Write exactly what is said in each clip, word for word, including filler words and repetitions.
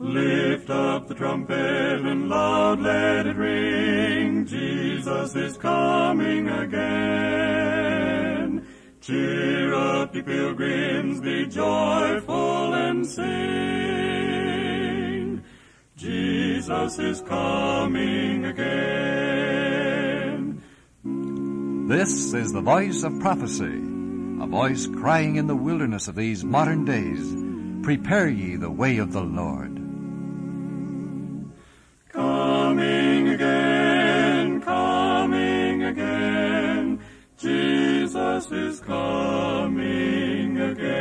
Lift up the trumpet and loud let it ring. Jesus is coming again. Cheer up, ye pilgrims, be joyful and sing. Jesus is coming again. This is the voice of prophecy, a voice crying in the wilderness of these modern days, prepare ye the way of the Lord. Coming again, coming again, Jesus is coming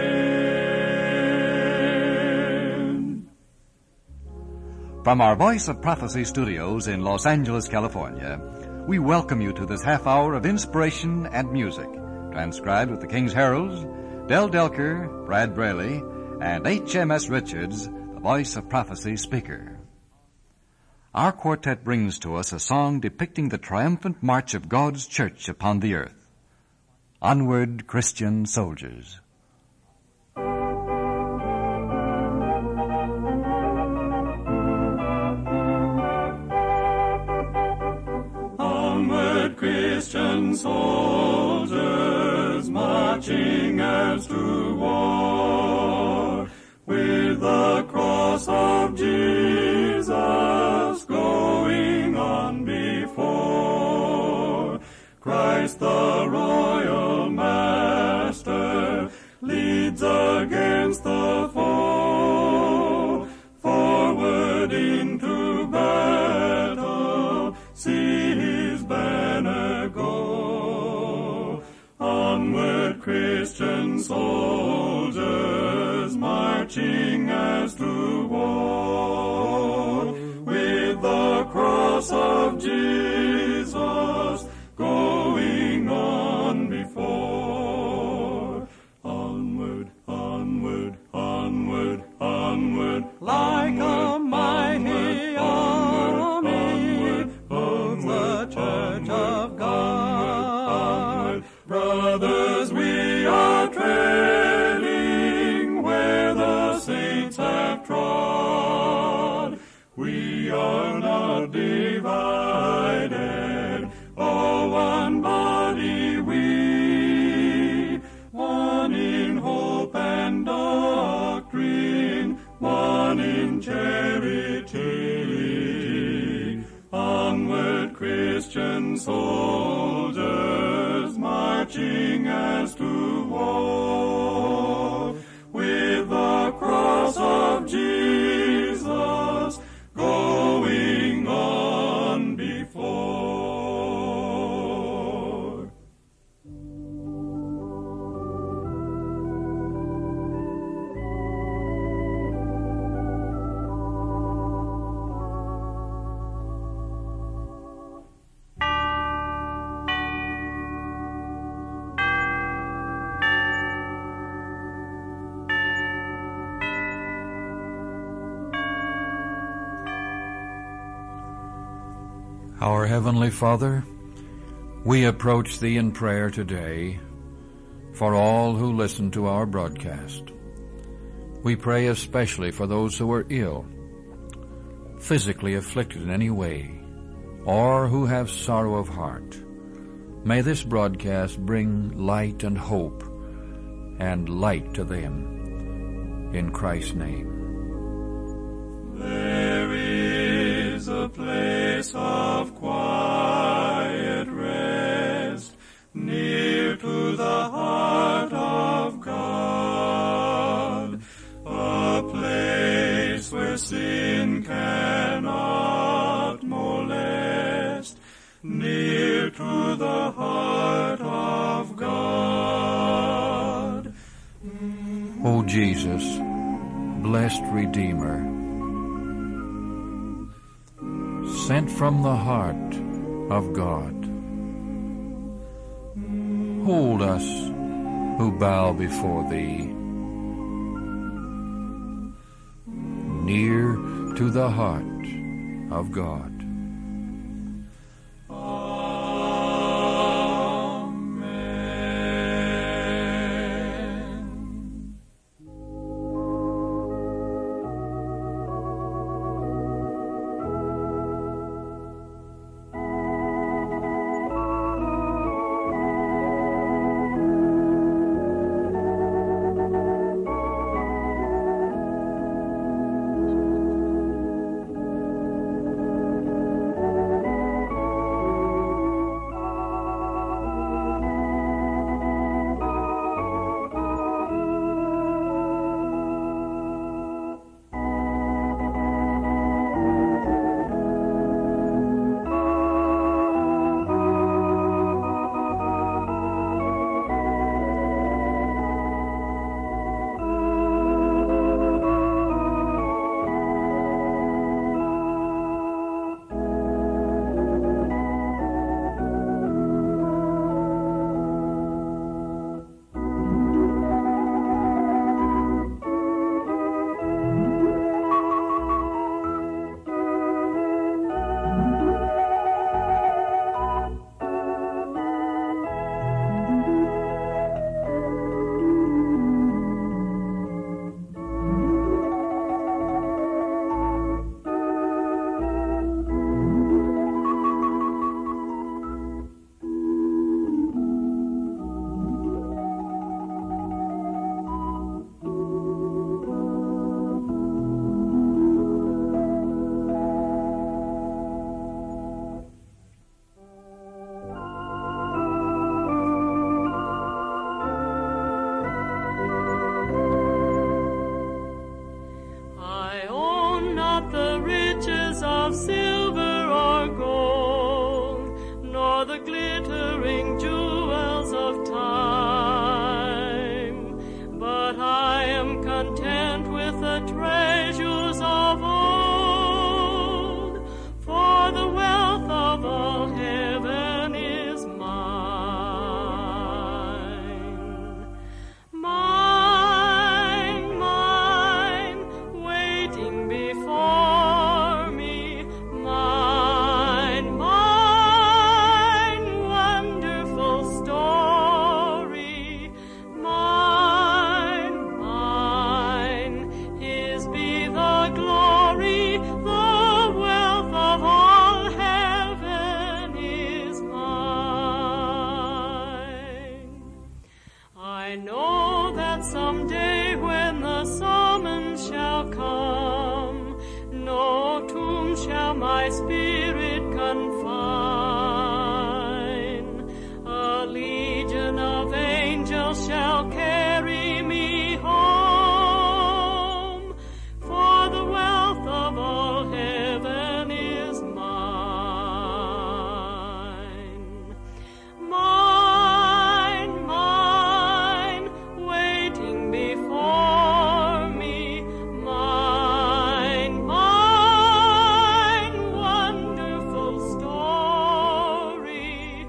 again. From our Voice of Prophecy studios in Los Angeles, California, we welcome you to this half hour of inspiration and music, transcribed with the King's Heralds, Del Delker, Brad Braley, and H M S Richards, the Voice of Prophecy speaker. Our quartet brings to us a song depicting the triumphant march of God's church upon the earth. Onward, Christian soldiers. Onward, Christian soldiers, marching as to war, with the cross of Jesus going on before. Christ the royal master leads against the foe. Forward into battle, see his banner go. Onward, Christian soldiers, marching as to war, with the cross of Jesus going on before. Onward, onward, onward, onward, like a mighty army, moves the church of God. Brothers, we are treading where the saints have trod. We are not divided, oh, one body we, one in hope and doctrine, one in charity. Onward, Christian soldiers, marching as to war, with the cross of Jesus going on before. Our Heavenly Father, we approach Thee in prayer today for all who listen to our broadcast. We pray especially for those who are ill, physically afflicted in any way, or who have sorrow of heart. May this broadcast bring light and hope and light to them. In Christ's name. There is a place of quiet rest, near to the heart of God, a place where sin cannot molest, near to the heart of God. O Jesus, blessed Redeemer, sent from the heart of God, hold us who bow before Thee, near to the heart of God. Amen. know that someday when the summons shall come, no tomb shall my spirit confine. A legion of angels shall carry me home, for the wealth of all heaven is mine. Mine, mine, waiting before me, mine, mine, wonderful story,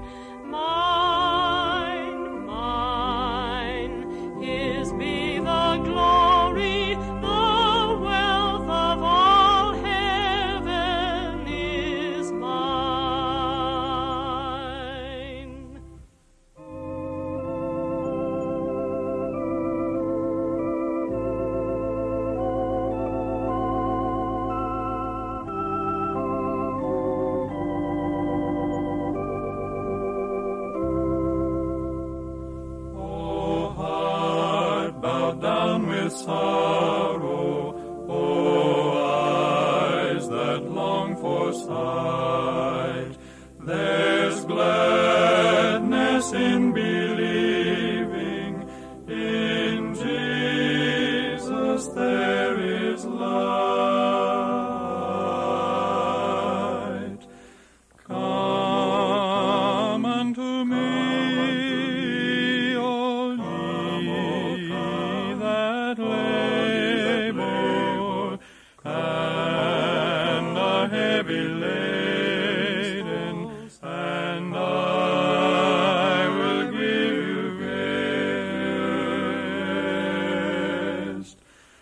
mine, mine, His be the glory, the wealth of all heaven is mine. O heart bowed down with sorrow, O eyes that long for sight, there's gladness in believing in Jesus, there is light. Come unto me, all ye that labor and are heavy laden, and I will give you rest.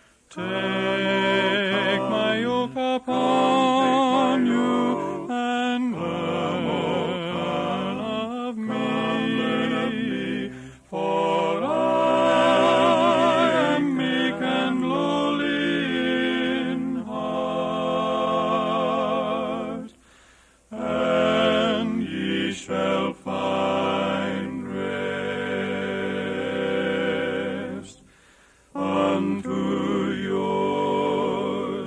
Take my yoke upon you and learn of me, for I am meek and lowly in heart, and ye shall find rest unto your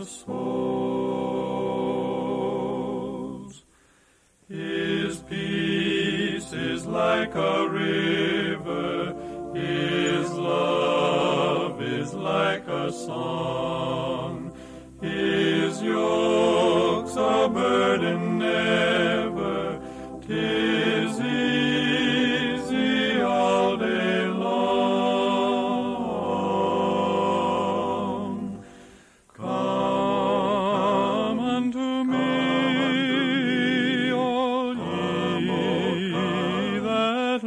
souls. His peace is like a river, His love is like a song, His yoke's a burden never, 'tis easy all day long. Come unto me, all ye that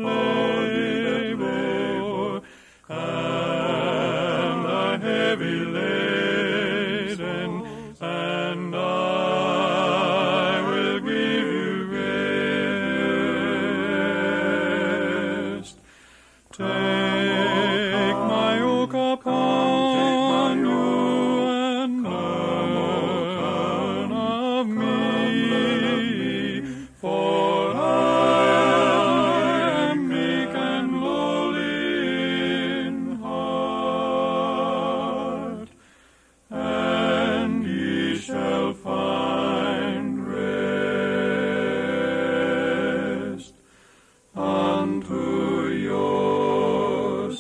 labor and are heavy laden, and I will give you rest. Take my yoke upon you and learn of me, for I am meek and lowly in heart, and ye shall find rest unto your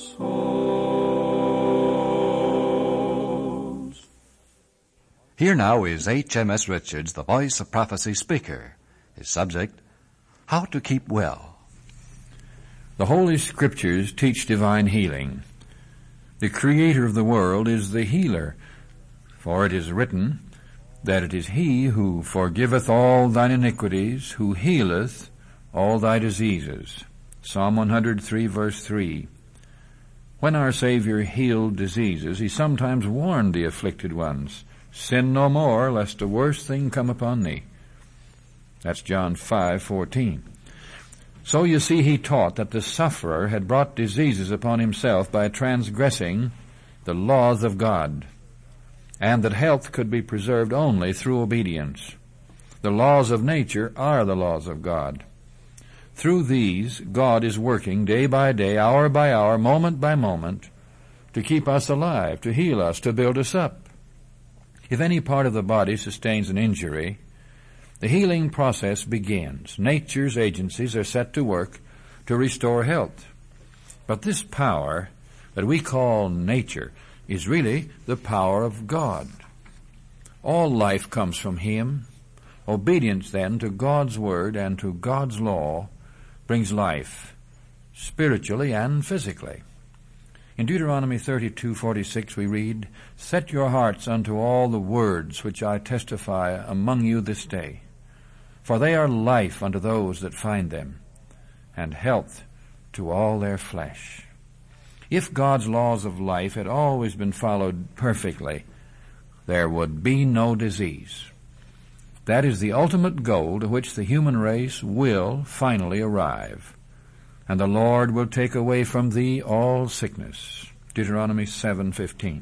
souls. Here now is H M S Richards, the Voice of Prophecy speaker. His subject, How to Keep Well. The Holy Scriptures teach divine healing. The Creator of the world is the healer, for it is written that it is He who forgiveth all thine iniquities, who healeth all thy diseases. Psalm one hundred three, verse three. When our Savior healed diseases, He sometimes warned the afflicted ones, sin no more, lest a worse thing come upon thee. That's John five, fourteen. So you see, He taught that the sufferer had brought diseases upon himself by transgressing the laws of God, and that health could be preserved only through obedience. The laws of nature are the laws of God. Through these, God is working day by day, hour by hour, moment by moment, to keep us alive, to heal us, to build us up. If any part of the body sustains an injury, the healing process begins. Nature's agencies are set to work to restore health. But this power that we call nature is really the power of God. All life comes from Him. Obedience, then, to God's Word and to God's law brings life, spiritually and physically. In Deuteronomy thirty-two forty-six we read, "Set your hearts unto all the words which I testify among you this day, for they are life unto those that find them, and health to all their flesh." If God's laws of life had always been followed perfectly, there would be no disease. That is the ultimate goal to which the human race will finally arrive. And the Lord will take away from thee all sickness. Deuteronomy seven fifteen.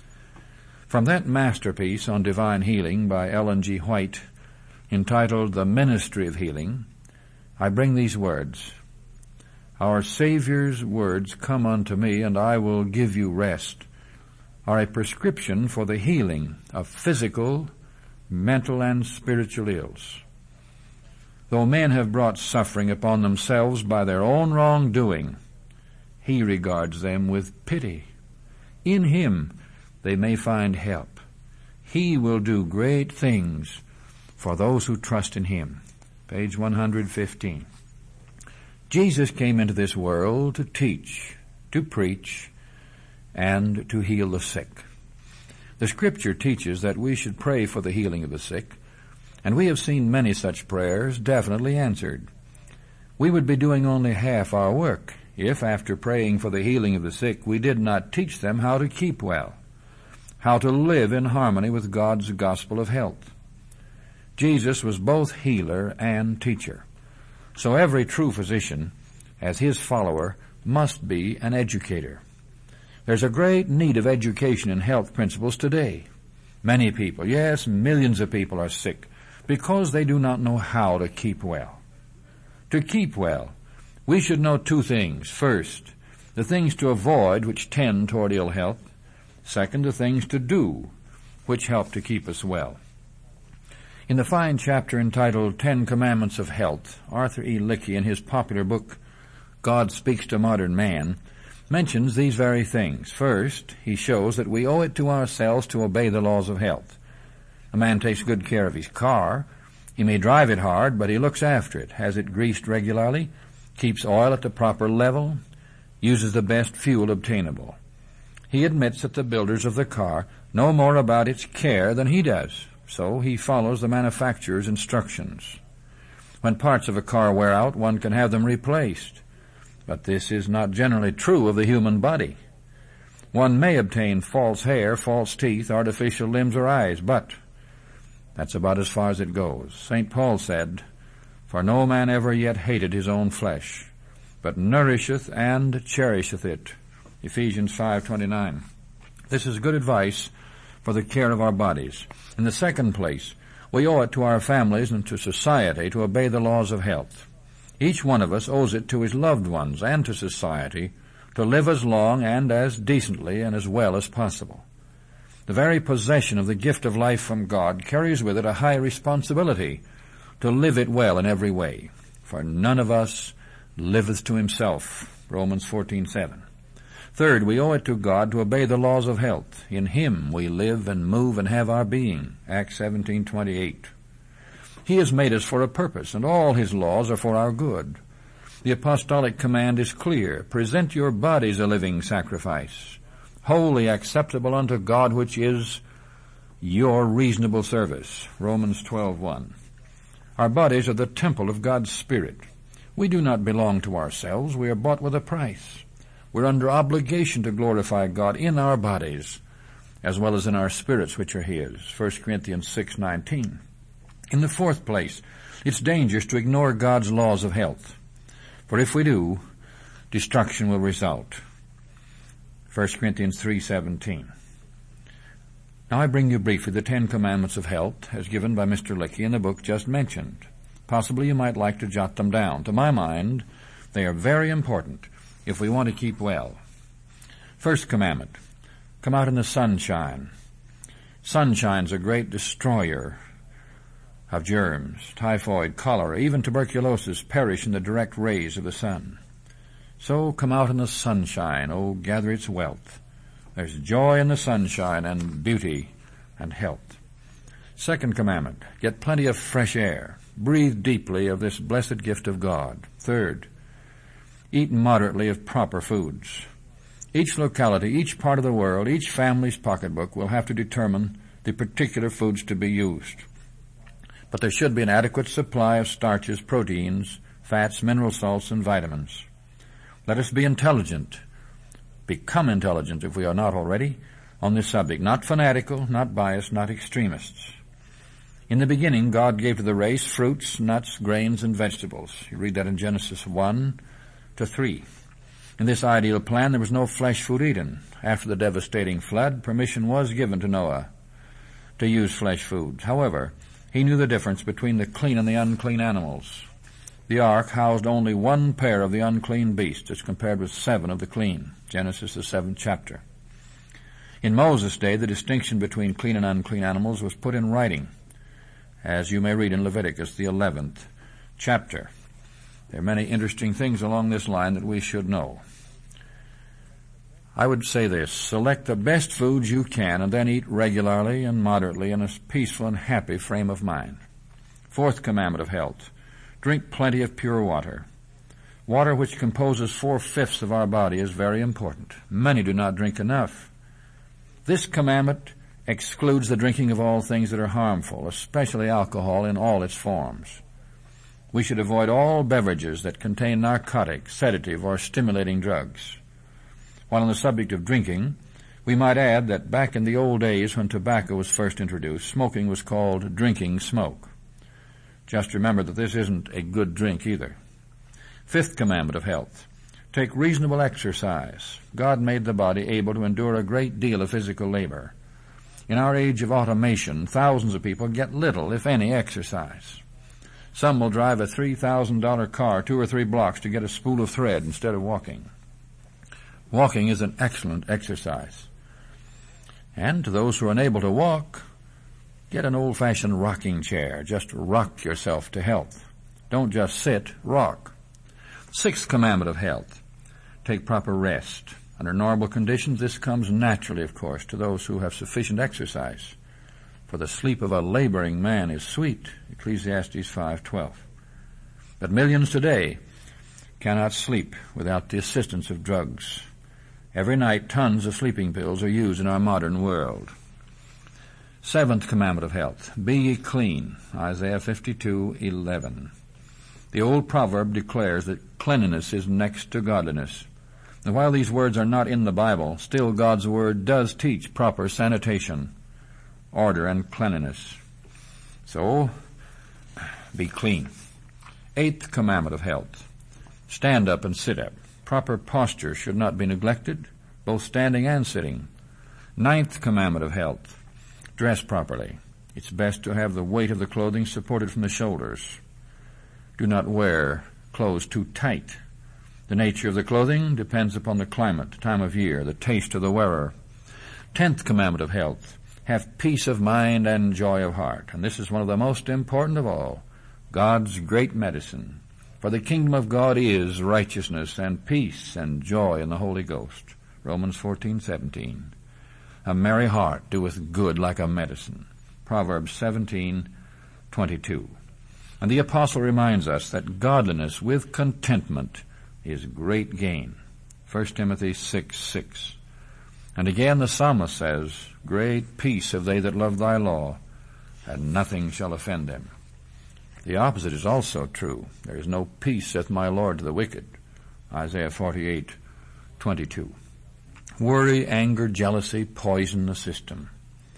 From that masterpiece on divine healing by Ellen G. White, entitled The Ministry of Healing, I bring these words. Our Savior's words, "Come unto me, and I will give you rest," are a prescription for the healing of physical, mental, and spiritual ills. Though men have brought suffering upon themselves by their own wrongdoing, He regards them with pity. In Him they may find help. He will do great things for those who trust in Him. Page one hundred fifteen. Jesus came into this world to teach, to preach, and to heal the sick. The Scripture teaches that we should pray for the healing of the sick, and we have seen many such prayers definitely answered. We would be doing only half our work if, after praying for the healing of the sick, we did not teach them how to keep well, how to live in harmony with God's gospel of health. Jesus was both healer and teacher. So every true physician, as His follower, must be an educator. There's a great need of education in health principles today. Many people, yes, millions of people are sick because they do not know how to keep well. To keep well, we should know two things. First, the things to avoid which tend toward ill health. Second, the things to do which help to keep us well. In the fine chapter entitled Ten Commandments of Health, Arthur E. Lickey, in his popular book, God Speaks to Modern Man, mentions these very things. First, he shows that we owe it to ourselves to obey the laws of health. A man takes good care of his car. He may drive it hard, but he looks after it, has it greased regularly, keeps oil at the proper level, uses the best fuel obtainable. He admits that the builders of the car know more about its care than he does, so he follows the manufacturer's instructions. When parts of a car wear out, one can have them replaced. But this is not generally true of the human body. One may obtain false hair, false teeth, artificial limbs or eyes, but that's about as far as it goes. Saint Paul said, "For no man ever yet hated his own flesh, but nourisheth and cherisheth it." Ephesians five twenty-nine. This is good advice for the care of our bodies. In the second place, we owe it to our families and to society to obey the laws of health. Each one of us owes it to his loved ones and to society to live as long and as decently and as well as possible. The very possession of the gift of life from God carries with it a high responsibility to live it well in every way. For none of us liveth to himself, Romans fourteen seven. Third, we owe it to God to obey the laws of health. In Him we live and move and have our being, Acts seventeen twenty-eight. He has made us for a purpose, and all His laws are for our good. The apostolic command is clear. Present your bodies a living sacrifice, wholly acceptable unto God, which is your reasonable service, Romans twelve one. Our bodies are the temple of God's Spirit. We do not belong to ourselves. We are bought with a price. We're under obligation to glorify God in our bodies, as well as in our spirits, which are His, First Corinthians six nineteen. In the fourth place, it's dangerous to ignore God's laws of health. For if we do, destruction will result. First Corinthians three seventeen. Now I bring you briefly the Ten Commandments of Health as given by Mister Lickey in the book just mentioned. Possibly you might like to jot them down. To my mind, they are very important if we want to keep well. First commandment, come out in the sunshine. Sunshine's a great destroyer of germs. Typhoid, cholera, even tuberculosis perish in the direct rays of the sun. So come out in the sunshine, oh, gather its wealth. There's joy in the sunshine and beauty and health. Second commandment, get plenty of fresh air. Breathe deeply of this blessed gift of God. Third, eat moderately of proper foods. Each locality, each part of the world, each family's pocketbook will have to determine the particular foods to be used. But there should be an adequate supply of starches, proteins, fats, mineral salts, and vitamins. Let us be intelligent, become intelligent if we are not already, on this subject. Not fanatical, not biased, not extremists. In the beginning, God gave to the race fruits, nuts, grains, and vegetables. You read that in Genesis one to three. In this ideal plan, there was no flesh food eaten. After the devastating flood, permission was given to Noah to use flesh foods. However, he knew the difference between the clean and the unclean animals. The ark housed only one pair of the unclean beasts as compared with seven of the clean. Genesis, the seventh chapter. In Moses' day, the distinction between clean and unclean animals was put in writing, as you may read in Leviticus, the eleventh chapter. There are many interesting things along this line that we should know. I would say this, select the best foods you can and then eat regularly and moderately in a peaceful and happy frame of mind. Fourth commandment of health, drink plenty of pure water. Water, which composes four-fifths of our body, is very important. Many do not drink enough. This commandment excludes the drinking of all things that are harmful, especially alcohol in all its forms. We should avoid all beverages that contain narcotic, sedative, or stimulating drugs. While on the subject of drinking, we might add that back in the old days when tobacco was first introduced, smoking was called drinking smoke. Just remember that this isn't a good drink either. Fifth commandment of health, take reasonable exercise. God made the body able to endure a great deal of physical labor. In our age of automation, thousands of people get little, if any, exercise. Some will drive a three thousand dollars car two or three blocks to get a spool of thread instead of walking. Walking is an excellent exercise. And to those who are unable to walk, get an old-fashioned rocking chair. Just rock yourself to health. Don't just sit, rock. Sixth commandment of health, take proper rest. Under normal conditions, this comes naturally, of course, to those who have sufficient exercise. For the sleep of a laboring man is sweet, Ecclesiastes five twelve. But millions today cannot sleep without the assistance of drugs. Every night, tons of sleeping pills are used in our modern world. Seventh commandment of health, be ye clean, Isaiah fifty-two eleven. The old proverb declares that cleanliness is next to godliness. And while these words are not in the Bible, still God's word does teach proper sanitation, order, and cleanliness. So, be clean. Eighth commandment of health, stand up and sit up. Proper posture should not be neglected, both standing and sitting. Ninth commandment of health, dress properly. It's best to have the weight of the clothing supported from the shoulders. Do not wear clothes too tight. The nature of the clothing depends upon the climate, time of year, the taste of the wearer. Tenth commandment of health, have peace of mind and joy of heart. And this is one of the most important of all, God's great medicine. For the kingdom of God is righteousness and peace and joy in the Holy Ghost. Romans fourteen seventeen. A merry heart doeth good like a medicine. Proverbs seventeen twenty-two. And the apostle reminds us that godliness with contentment is great gain. First Timothy six six. And again the psalmist says, great peace have they that love thy law, and nothing shall offend them. The opposite is also true. There is no peace, saith my Lord, to the wicked. Isaiah forty-eight twenty-two. Worry, anger, jealousy poison the system.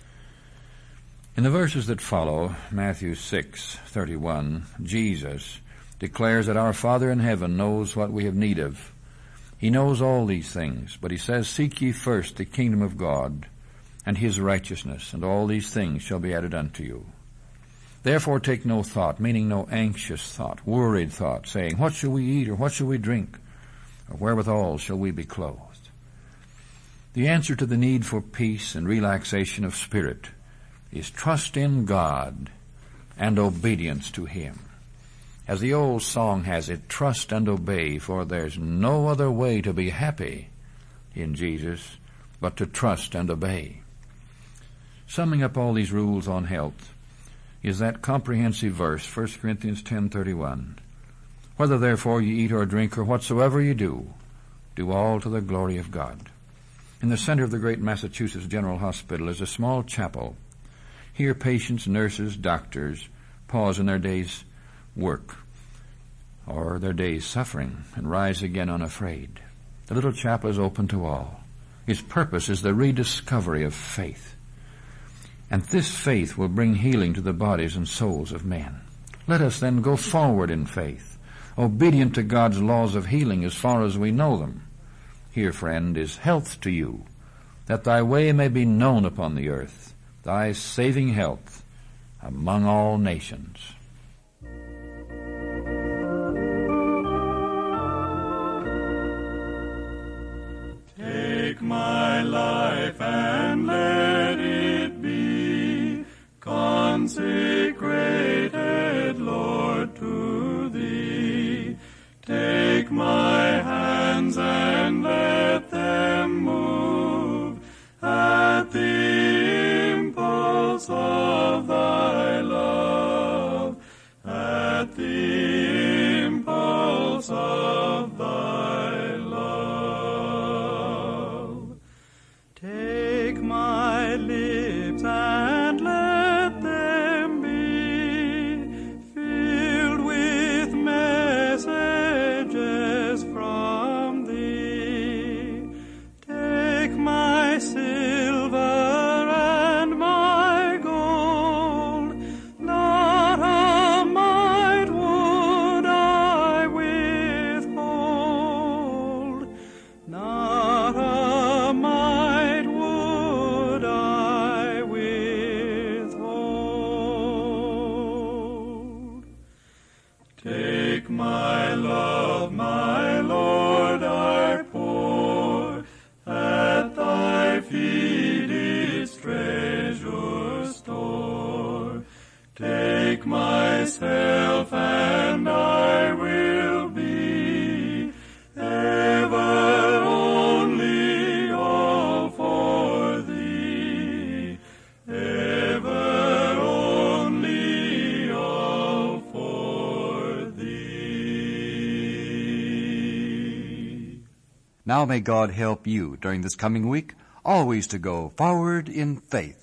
In the verses that follow, Matthew six thirty-one, Jesus declares that our Father in heaven knows what we have need of. He knows all these things, but he says, seek ye first the kingdom of God and his righteousness, and all these things shall be added unto you. Therefore take no thought, meaning no anxious thought, worried thought, saying, what shall we eat, or what shall we drink, or wherewithal shall we be clothed? The answer to the need for peace and relaxation of spirit is trust in God and obedience to Him. As the old song has it, trust and obey, for there's no other way to be happy in Jesus but to trust and obey. Summing up all these rules on health is that comprehensive verse, First Corinthians ten thirty-one. Whether therefore you eat or drink or whatsoever you do, do all to the glory of God. In the center of the great Massachusetts General Hospital is a small chapel. Here patients, nurses, doctors pause in their day's work or their day's suffering and rise again unafraid. The little chapel is open to all. Its purpose is the rediscovery of faith. And this faith will bring healing to the bodies and souls of men. Let us then go forward in faith, obedient to God's laws of healing as far as we know them. Here, friend, is health to you, that thy way may be known upon the earth, thy saving health among all nations. Take my life and let it be consecrated, Lord, to Thee. Take my hands and let them move at the impulse of Thy love, at the impulse of Thy love. Take my lips and let them be filled with messages from Thee. Take my silver and my gold, not a mite would I withhold, not a mite would I withhold. Take my love, my Lord, I pour at Thy feet its treasure store. Take myself and I will be ever only all for Thee, ever only all for Thee. Now may God help you during this coming week always to go forward in faith.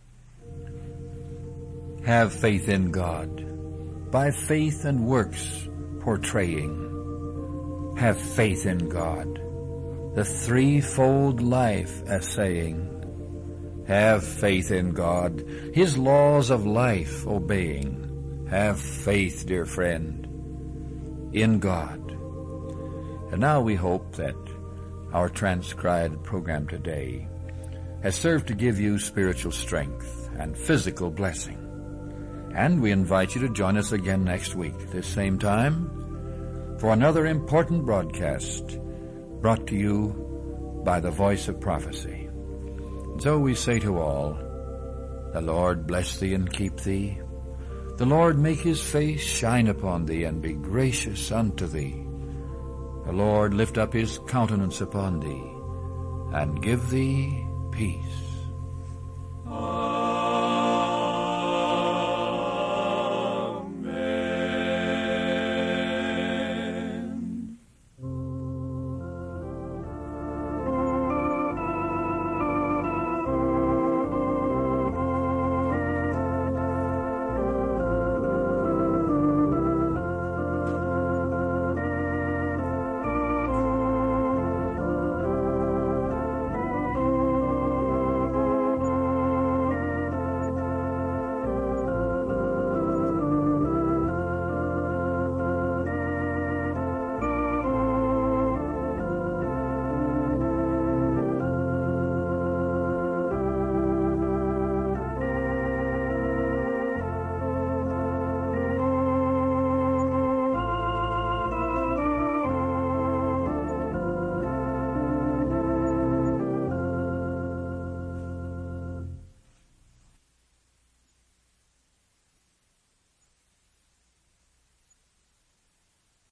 Have faith in God, by faith and works portraying. Have faith in God, the threefold life essaying. Have faith in God, His laws of life obeying. Have faith, dear friend, in God. And now we hope that our transcribed program today has served to give you spiritual strength and physical blessing. And we invite you to join us again next week at this same time for another important broadcast brought to you by the Voice of Prophecy. And so we say to all, the Lord bless thee and keep thee. The Lord make His face shine upon thee and be gracious unto thee. The Lord lift up His countenance upon thee and give thee peace. Amen.